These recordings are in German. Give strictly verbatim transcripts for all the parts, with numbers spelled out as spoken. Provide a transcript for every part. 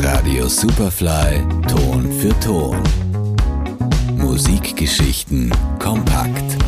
Radio Superfly Ton für Ton. Musikgeschichten kompakt.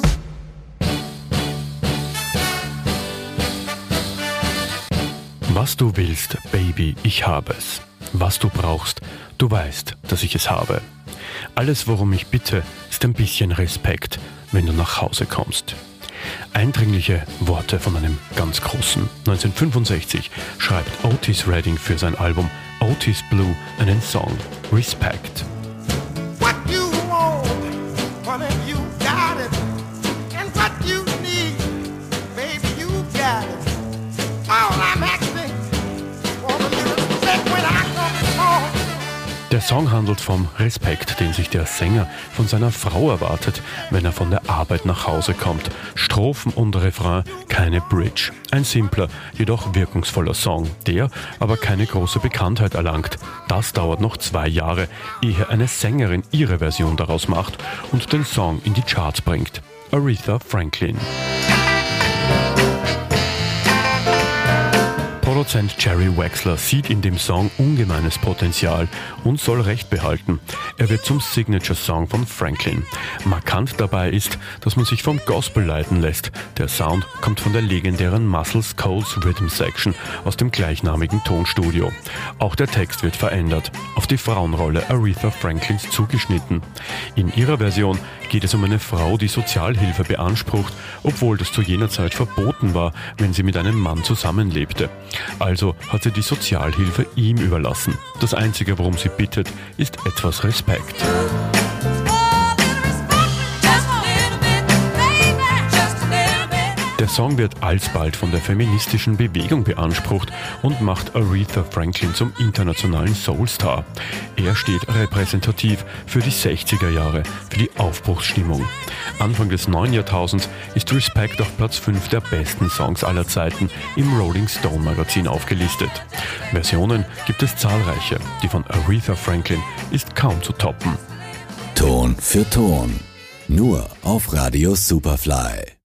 Was du willst, Baby, ich habe es. Was du brauchst, du weißt, dass ich es habe. Alles, worum ich bitte, ist ein bisschen Respekt, wenn du nach Hause kommst. Eindringliche Worte von einem ganz Großen. neunzehnhundertfünfundsechzig schreibt Otis Redding für sein Album Otis Blue einen Song, Respect. What you want, honey, you got it. And what you need, baby, you got it. All I'm asking for a little respect when I come home. Der Song handelt vom Respekt, den sich der Sänger von seiner Frau erwartet, wenn er von der Arbeit nach Hause kommt. Strophen und Refrain, keine Bridge. Ein simpler, jedoch wirkungsvoller Song, der aber keine große Bekanntheit erlangt. Das dauert noch zwei Jahre, ehe eine Sängerin ihre Version daraus macht und den Song in die Charts bringt. Aretha Franklin. Produzent Jerry Wexler sieht in dem Song ungemeines Potenzial und soll Recht behalten. Er wird zum Signature-Song von Franklin. Markant dabei ist, dass man sich vom Gospel leiten lässt. Der Sound kommt von der legendären Muscle Shoals Rhythm Section aus dem gleichnamigen Tonstudio. Auch der Text wird verändert, auf die Frauenrolle Aretha Franklins zugeschnitten. In ihrer Version geht es um eine Frau, die Sozialhilfe beansprucht, obwohl das zu jener Zeit verboten war, wenn sie mit einem Mann zusammenlebte. Also hat sie die Sozialhilfe ihm überlassen. Das Einzige, worum sie bittet, ist etwas Respekt. Der Song wird alsbald von der feministischen Bewegung beansprucht und macht Aretha Franklin zum internationalen Soulstar. Er steht repräsentativ für die sechziger Jahre, für die Aufbruchsstimmung. Anfang des neuen Jahrtausends ist Respect auf Platz fünf der besten Songs aller Zeiten im Rolling Stone Magazin aufgelistet. Versionen gibt es zahlreiche, die von Aretha Franklin ist kaum zu toppen. Ton für Ton. Nur auf Radio Superfly.